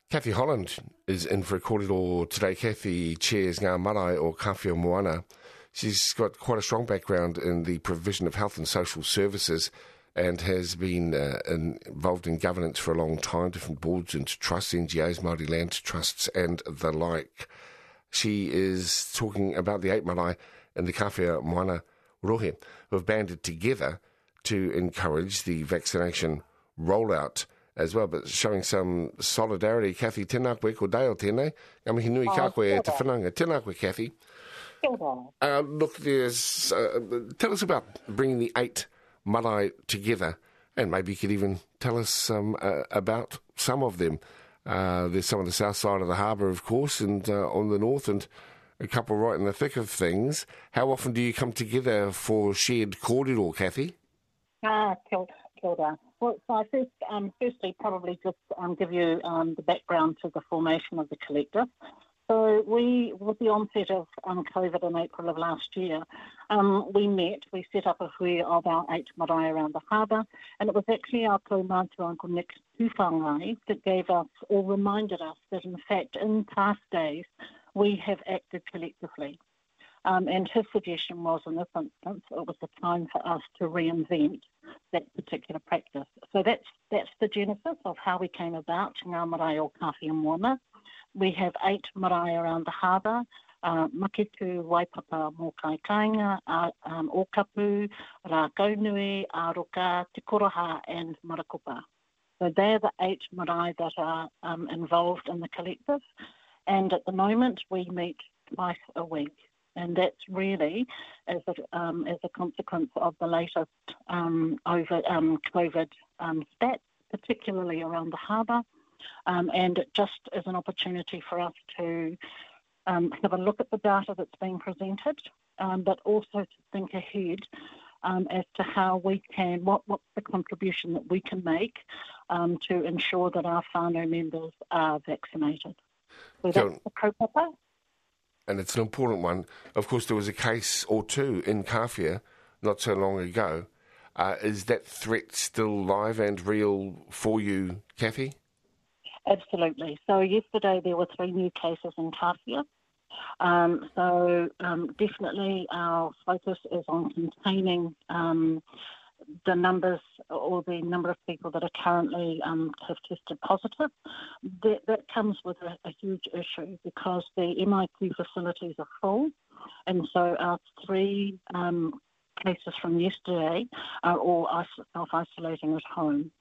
Kathy Holland is in for a kōrero today. Kathy chairs Ngā Marae o Kawhia Moana. She's got quite a strong background in the provision of health and social services and has been involved in governance for a long time, different boards and trusts, NGOs, Māori land trusts and the like. She is talking about the 8 marae in the Kawhia Moana rohe who have banded together to encourage the vaccination rollout as well, but showing some solidarity. Kathy, tēnā koe, ko Dale tēnei. Ngā mihi nui kā koe e te whananga. Tēnā koe, Kathy. Look, tell us about bringing the 8 marae together, and maybe you could even tell us about some of them. There's some on the south side of the harbour, of course, and on the north, and a couple right in the thick of things. How often do you come together for shared kōrero, Kathy? Kia ora. Well, so I firstly probably just give you the background to the formation of the collective. So with the onset of COVID in April of last year, we set up a hui of our 8 marae around the harbour, and it was actually our kaumātua Uncle Nick Tūwhangai that gave us, or reminded us, that in fact in past days we have acted collectively. And his suggestion was, in this instance, it was the time for us to reinvent that particular practice. So that's the genesis of how we came about Ngā Marae o Kawhia Moana. We have 8 marae around the harbour, Maketu, Waipapa, Mokai Kainga, Okapu, Rākaunui, Aroka, Te Koroha and Marakupa. So they're the 8 marae that are involved in the collective. And at the moment we meet twice a week. And that's really as a consequence of the latest COVID stats, particularly around the harbour. And it just is an opportunity for us to have a look at the data that's being presented, but also to think ahead as to how we can, what's the contribution that we can make to ensure that our whānau members are vaccinated. So that's the kaupapa. And it's an important one. Of course, there was a case or two in Kawhia not so long ago. Is that threat still live and real for you, Kathy? Absolutely. So yesterday there were 3 new cases in Kawhia. So definitely our focus is on containing the numbers or the number of people that are currently have tested positive. That comes with a huge issue because the MIQ facilities are full, and so our 3 cases from yesterday are all self-isolating at home.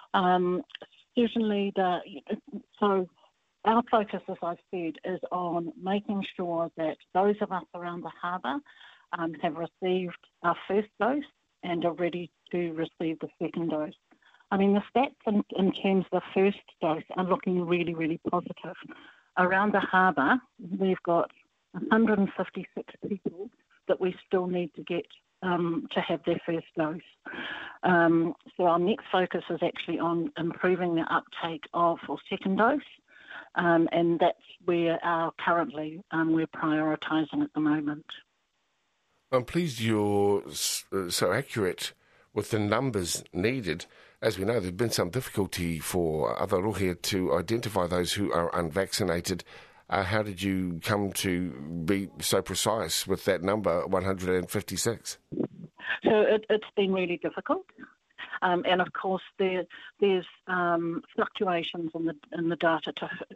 Certainly, so our focus, as I've said, is on making sure that those of us around the harbour have received our first dose and are ready to receive the second dose. I mean, the stats in terms of the first dose are looking really, really positive. Around the harbour, we've got 156 people that we still need to get to have their first dose. So our next focus is actually on improving the uptake of our second dose, and that's where currently we're prioritising at the moment. I'm pleased you're so accurate with the numbers needed. As we know, there's been some difficulty for other rohe to identify those who are unvaccinated. How did you come to be so precise with that number, 156? So it's been really difficult. And of course, there's fluctuations in the data,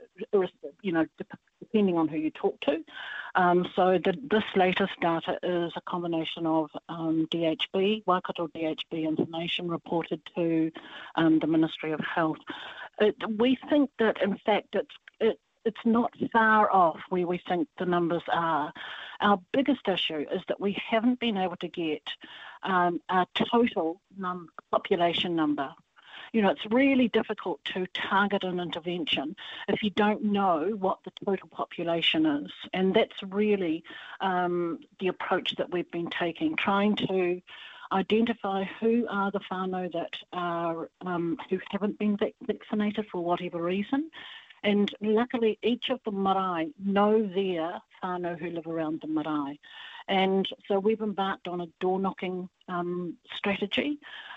depending on who you talk to. So this latest data is a combination of DHB, Waikato DHB information reported to the Ministry of Health. We think that, in fact, it's not far off where we think the numbers are. Our biggest issue is that we haven't been able to get a total population number. It's really difficult to target an intervention if you don't know what the total population is. And that's really the approach that we've been taking, trying to identify who are the whānau that are who haven't been vaccinated for whatever reason. And luckily, each of the marae know their whānau who live around the marae. And so we've embarked on a door-knocking strategy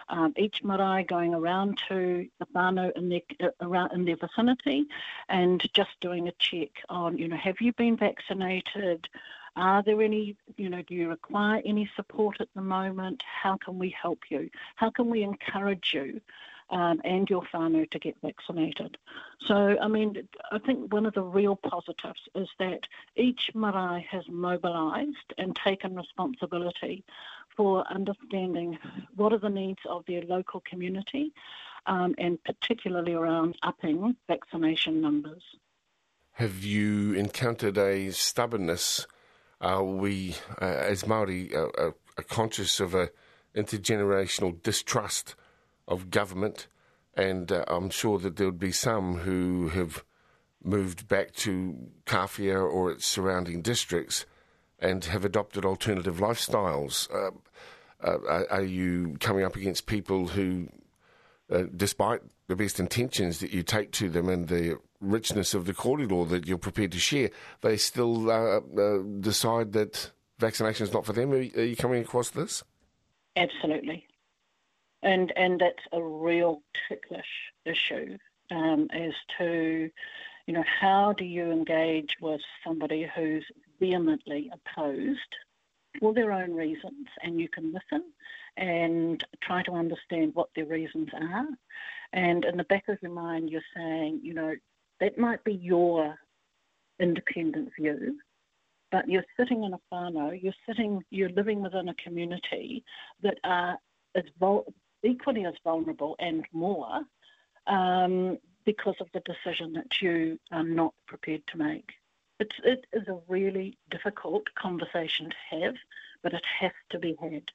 each marae going around to the whānau in their vicinity and just doing a check on, have you been vaccinated? Are there any, do you require any support at the moment? How can we help you? How can we encourage you and your whānau to get vaccinated? So, I think one of the real positives is that each marae has mobilised and taken responsibility for understanding what are the needs of their local community and particularly around upping vaccination numbers. Have you encountered a stubbornness? We, as Māori, are conscious of an intergenerational distrust of government, and I'm sure that there would be some who have moved back to Kawhia or its surrounding districts and have adopted alternative lifestyles. Are you coming up against people who, despite the best intentions that you take to them and the richness of the kōrero that you're prepared to share, they still decide that vaccination is not for them? Are you coming across this? Absolutely. And that's a real ticklish issue as to, how do you engage with somebody who's vehemently opposed for their own reasons, and you can listen and try to understand what their reasons are. And in the back of your mind, you're saying, that might be your independent view, but you're sitting in a whānau, you're living within a community that are equally as vulnerable and more because of the decision that you are not prepared to make. It is a really difficult conversation to have, but it has to be had.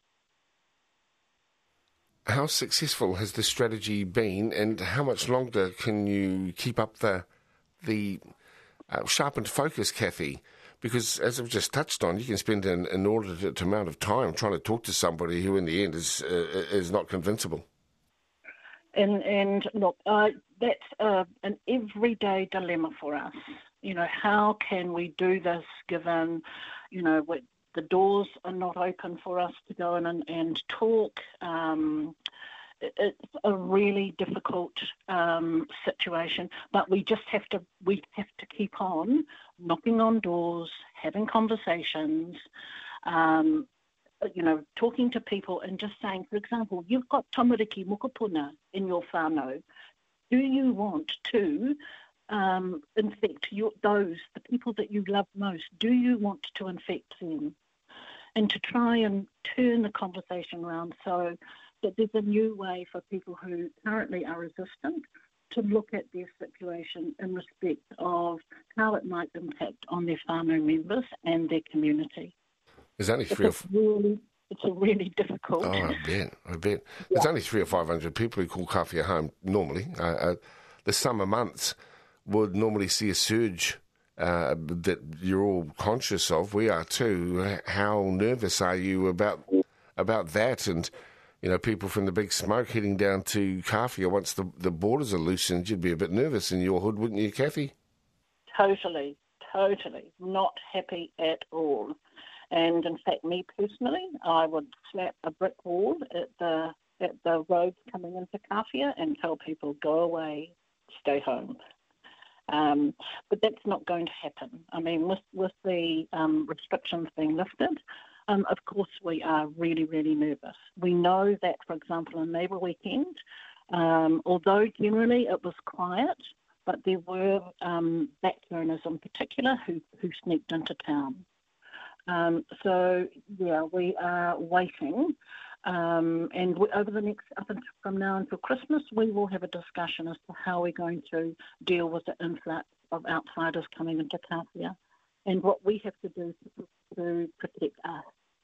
How successful has this strategy been, and how much longer can you keep up the sharpened focus, Kathy? Because, as I've just touched on, you can spend an inordinate amount of time trying to talk to somebody who, in the end, is not convincible. And look, that's an everyday dilemma for us. How can we do this given, the doors are not open for us to go in and talk. It's a really difficult situation, but we have to keep on knocking on doors, having conversations, talking to people and just saying, for example, you've got tamariki mokopuna in your whānau. Do you want to infect the people that you love most? Do you want to infect them? And to try and turn the conversation around so that there's a new way for people who currently are resistant to look at their situation in respect of how it might impact on their whānau members and their community. There's only It's a really difficult... Oh, I bet. Yeah. There's only 300 or 500 people who call Kawhia home normally. The summer months would normally see a surge that you're all conscious of. We are too. How nervous are you about that? And, people from the big smoke heading down to Kawhia, once the borders are loosened, you'd be a bit nervous in your hood, wouldn't you, Kathy? Totally. Not happy at all. And in fact, me personally, I would slap a brick wall at the roads coming into Kawhia and tell people, go away, stay home. But that's not going to happen. I mean, with the restrictions being lifted, of course we are really, really nervous. We know that, for example, in Labour weekend, although generally it was quiet, but there were backburners in particular who sneaked into town. We are waiting. And over the next, from now until Christmas, we will have a discussion as to how we're going to deal with the influx of outsiders coming into Kawhia and what we have to do to protect us.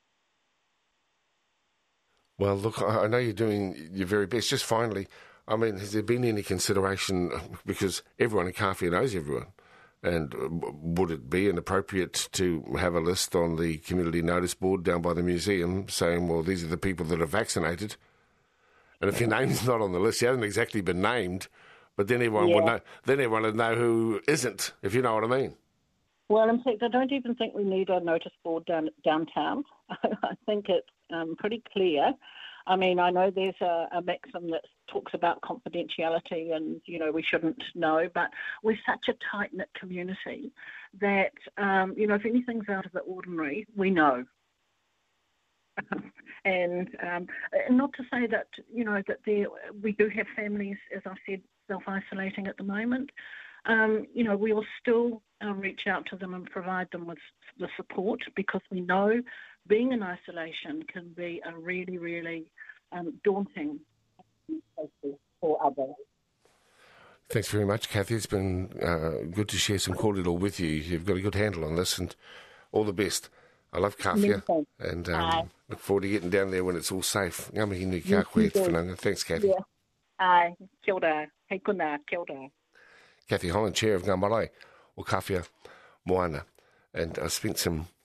Well, look, I know you're doing your very best. Just finally, has there been any consideration, because everyone in Kawhia knows everyone, and would it be inappropriate to have a list on the community notice board down by the museum saying, well, these are the people that are vaccinated? And if your name's not on the list, you haven't exactly been named, but then everyone would know. Then everyone would know who isn't, if you know what I mean. Well, in fact, I don't even think we need a notice board downtown. I think it's pretty clear I mean, I know there's a maxim that talks about confidentiality and, we shouldn't know, but we're such a tight-knit community that, if anything's out of the ordinary, we know. And not to say that, that we do have families, as I said, self-isolating at the moment. We will still reach out to them and provide them with the support, because we know being in isolation can be a really, really daunting process for others. Thanks very much, Kathy. It's been good to share some kōrero with you. You've got a good handle on this, and all the best. I love kawhia, and look forward to getting down there when it's all safe. Ngā mihi nui kia koe te whananga. Thanks, Kathy. Yeah. Ai, kia ora. Hei kuna, kia ora. Kathy Holland, Chair of Ngā Marae o Kawhia Moana. And I spent some